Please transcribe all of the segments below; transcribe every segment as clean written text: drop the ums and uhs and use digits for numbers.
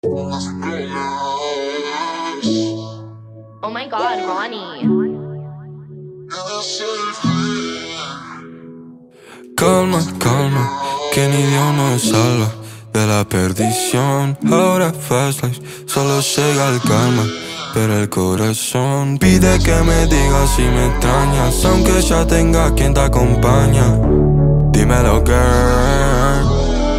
Oh my God, Ronnie. Calma, calma, que ni Dios nos salva de la perdición. Ahora fast life, solo llega el karma, pero el corazón pide que me digas si me extrañas, aunque ya tenga quien te acompaña. Dímelo, girl.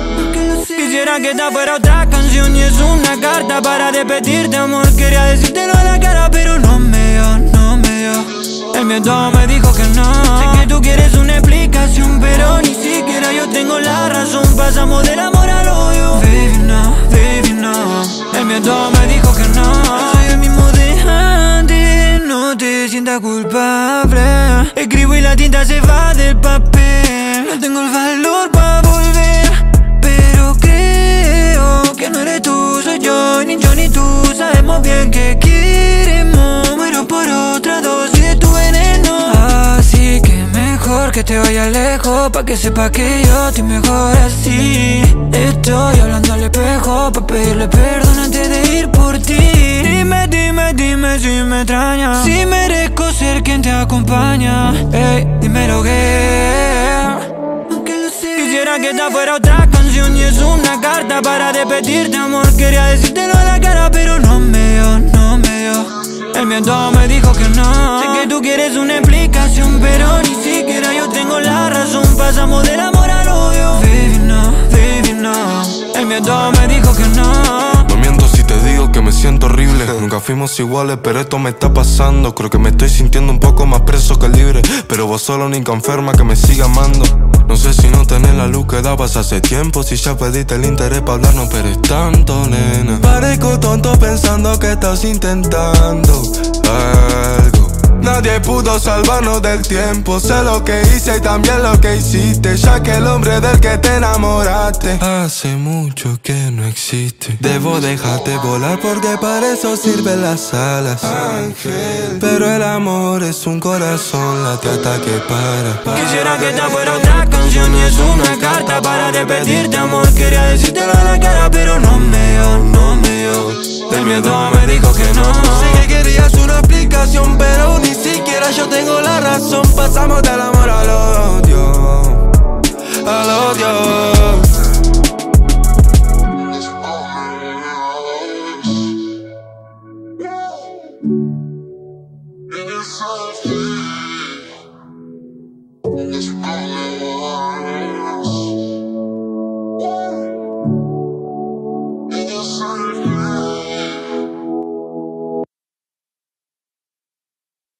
Quisiera que esta fuera otra canción y es una carta para despedirte, amor. Quería decírtelo a la cara, pero no me dio, no me dio. El miedo me dijo que no. Sé que tú quieres una explicación, pero ni siquiera yo tengo la razón. Pasamos del amor al odio. Baby, no, baby, no. El miedo me dijo que no. Soy el mismo de antes, no te sientas culpable. Escribo y la tinta se va del papel. No tengo el valor para volver, pero creo que no eres tú, soy yo, ni yo ni tú. Sabemos bien que queremos, muero por otra dosis de tu veneno. Así que mejor que te vayas lejos, pa' que sepa que yo estoy mejor así. Estoy hablando al espejo pa' pedirle perdón antes de ir por ti. Dime, dime, dime si me extrañas, si merezco ser quien te acompaña. Ey, dímelo que quisiera que esta fuera otra canción y es una carta para despedirte, amor. Quería decírtelo a la cara, pero no me dio, no me dio. El miedo me dijo que no. Sé que tú quieres una explicación, pero ni siquiera yo tengo la razón. Pasamos del amor al odio. Baby, no, baby, no. El miedo me dijo que no. No miento si te digo que me siento horrible. Nunca fuimos iguales, pero esto me está pasando. Creo que me estoy sintiendo un poco más preso que libre, pero vos solo única enferma que me sigue amando. No sé si no tenés la luz que dabas hace tiempo, si ya pediste el interés para hablarnos, pero es tanto, nena. Parezco tonto pensando que estás intentando algo. Nadie pudo salvarnos del tiempo. Sé lo que hice y también lo que hiciste, ya que el hombre del que te enamoraste hace mucho que no existe. Debo dejarte volar porque para eso sirven las alas, ángel. Pero el amor es un corazón, late hasta que para. Quisiera que esta fuera otra canción y es una carta para despedirte, amor. Quería decírtelo a la cara, pero no me dio, no me dio. El miedo me dijo que no. Sé que querías una explicación, pero ni siquiera yo tengo la razón. Pasamos del amor al odio, al odio. Yeah.